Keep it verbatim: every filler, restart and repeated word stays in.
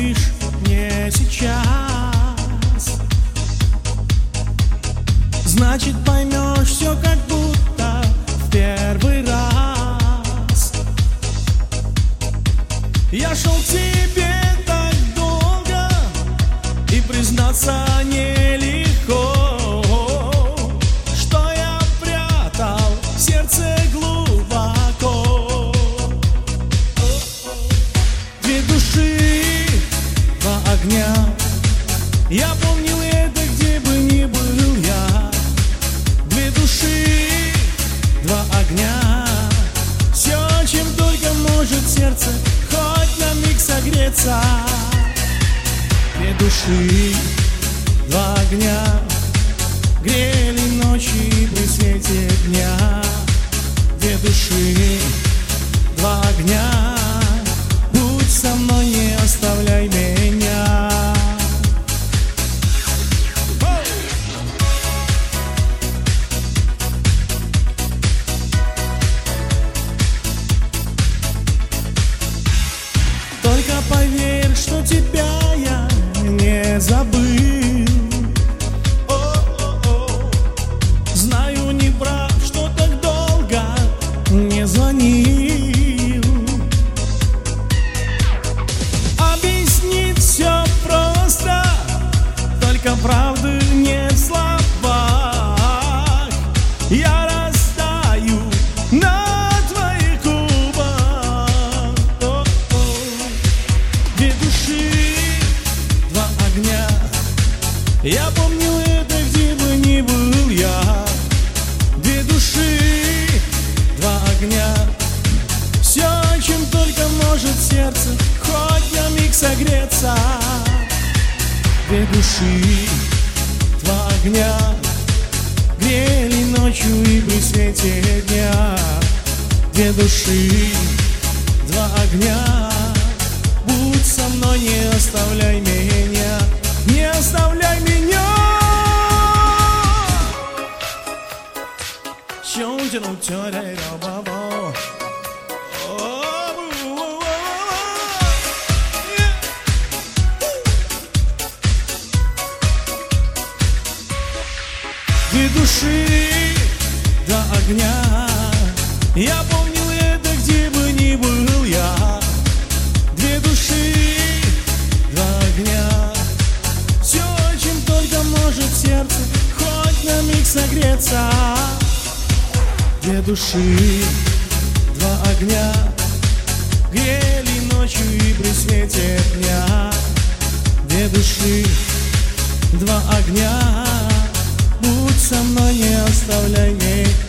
лишь не сейчас, значит поймешь все как будто в первый раз. Я шел к тебе так долго, и признаться нелегко, что я прятал в сердце глубоко. Две души, два огня, я помнил это, где бы ни был я. Две души, два огня, все, чем только может сердце хоть на миг согреться. Две души, два огня, грели ночи при свете дня. Две души, два огня, будь со мной, не оставляй меня. Только поверь, что тебя я не забыл. О-о-о. Знаю, не прав, что так долго не звонил. Объяснить все просто, только правды нет в словах. Я растаю на твоих губах. О-о. Две души, два огня, я помню это, где бы ни был я. Две души, два огня, все, чем только может сердце хоть на миг согреться. Две души, два огня, грели ночью и при свете дня. Две души, два огня, будь со мной, не оставляй меня, не оставляй меня. Две души, два огня, я помнил это, где бы ни был я. Две души, два огня, все, чем только может сердце хоть на миг согреться. Две души, два огня, грели ночью и при свете дня. Две души, два огня, будь со мной, не оставляй меня.